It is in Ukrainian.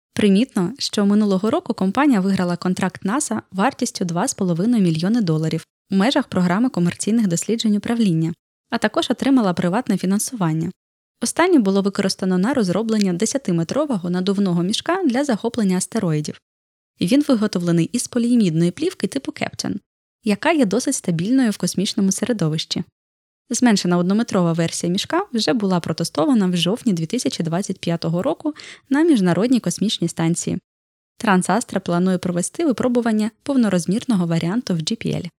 Примітно, що минулого року компанія виграла контракт НАСА вартістю $2,5 мільйони у межах програми комерційних досліджень управління, а також отримала приватне фінансування. Останнє було використано на розроблення 10-метрового надувного мішка для захоплення астероїдів. Він виготовлений із поліімідної плівки типу Кептон, яка є досить стабільною в космічному середовищі. Зменшена однометрова версія мішка вже була протестована в жовтні 2025 року на Міжнародній космічній станції. Трансастра планує провести випробування повнорозмірного варіанту в JPL.